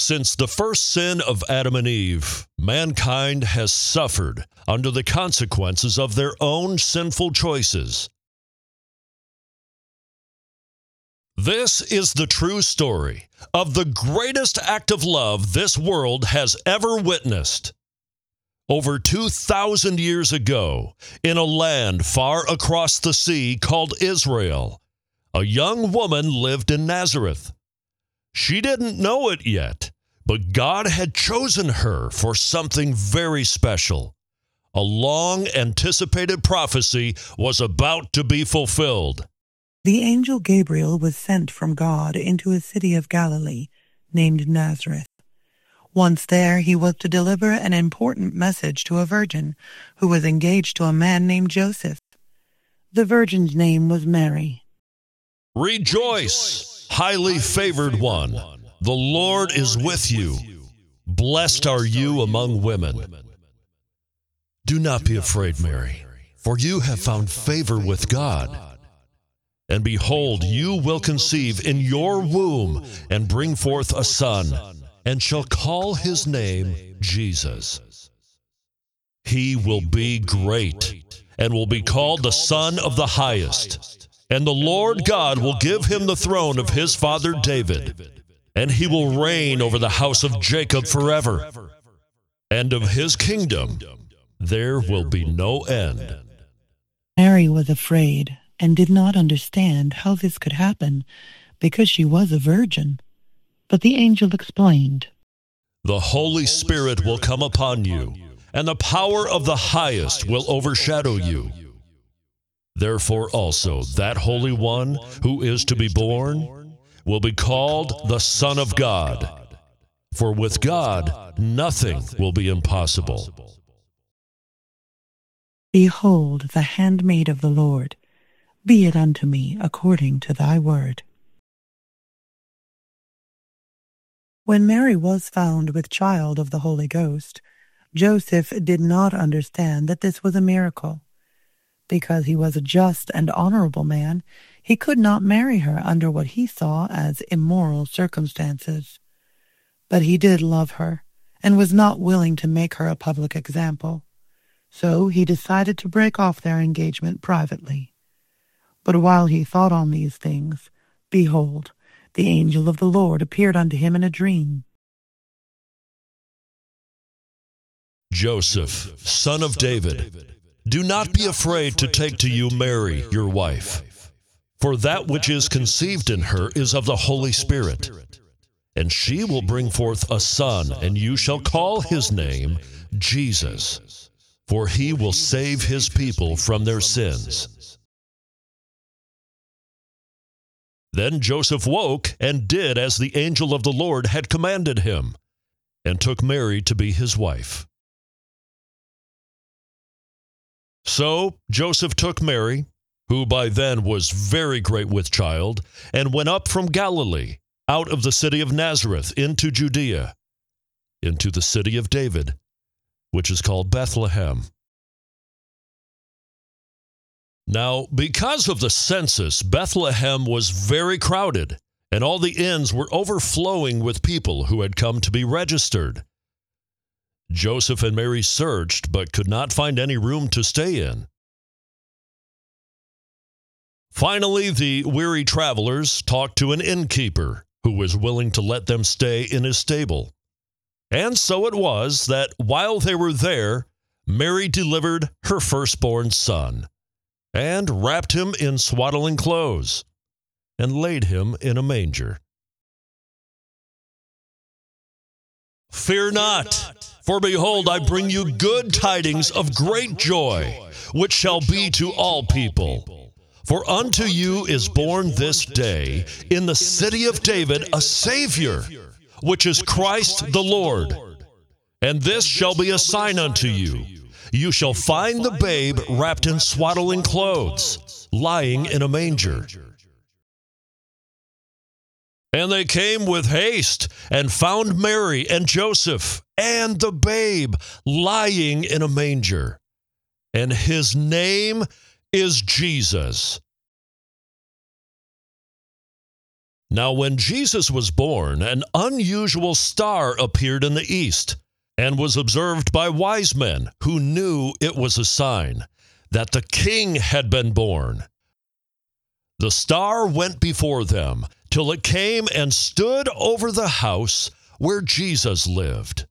Since the first sin of Adam and Eve, mankind has suffered under the consequences of their own sinful choices. This is the true story of the greatest act of love this world has ever witnessed. Over 2,000 years ago, in a land far across the sea called Israel, a young woman lived in Nazareth. She didn't know it yet, but God had chosen her for something very special. A long-anticipated prophecy was about to be fulfilled. The angel Gabriel was sent from God into a city of Galilee named Nazareth. Once there, he was to deliver an important message to a virgin who was engaged to a man named Joseph. The virgin's name was Mary. Rejoice, highly favored one. The Lord is with you. Blessed are you among women. Do not be afraid, Mary, for you have found favor with God. And behold, you will conceive in your womb and bring forth a son, and shall call his name Jesus. He will be great, and will be called the Son of the Highest. And the Lord God will give him the throne of his father David, and he will reign over the house of Jacob forever. And of his kingdom there will be no end. Mary was afraid and did not understand how this could happen, because she was a virgin. But the angel explained, The Holy Spirit will come upon you, and the power of the Highest will overshadow you. Therefore also that Holy One who is to be born will be called the Son of God. For with God nothing will be impossible. Behold, the handmaid of the Lord. Be it unto me according to thy word. When Mary was found with child of the Holy Ghost, Joseph did not understand that this was a miracle. Because he was a just and honorable man, he could not marry her under what he saw as immoral circumstances. But he did love her, and was not willing to make her a public example. So he decided to break off their engagement privately. But while he thought on these things, behold, the angel of the Lord appeared unto him in a dream. Joseph, son of David, do not be afraid to take to you Mary, your wife, for that which is conceived in her is of the Holy Spirit. And she will bring forth a son, and you shall call his name Jesus, for he will save his people from their sins. Then Joseph woke and did as the angel of the Lord had commanded him, and took Mary to be his wife. So Joseph took Mary, who by then was very great with child, and went up from Galilee, out of the city of Nazareth, into Judea, into the city of David, which is called Bethlehem. Now, because of the census, Bethlehem was very crowded, and all the inns were overflowing with people who had come to be registered. Joseph and Mary searched, but could not find any room to stay in. Finally, the weary travelers talked to an innkeeper who was willing to let them stay in his stable. And so it was that while they were there, Mary delivered her firstborn son, and wrapped him in swaddling clothes, and laid him in a manger. Fear not, for behold, I bring you good tidings of great joy, which shall be to all people. For unto you is born this day in the city of David a Savior, which is Christ the Lord. And this shall be a sign unto you. You shall find the babe wrapped in swaddling clothes, lying in a manger. And they came with haste and found Mary and Joseph and the babe lying in a manger. And his name is Jesus. Now when Jesus was born, an unusual star appeared in the east, and was observed by wise men, who knew it was a sign that the King had been born. The star went before them till it came and stood over the house where Jesus lived.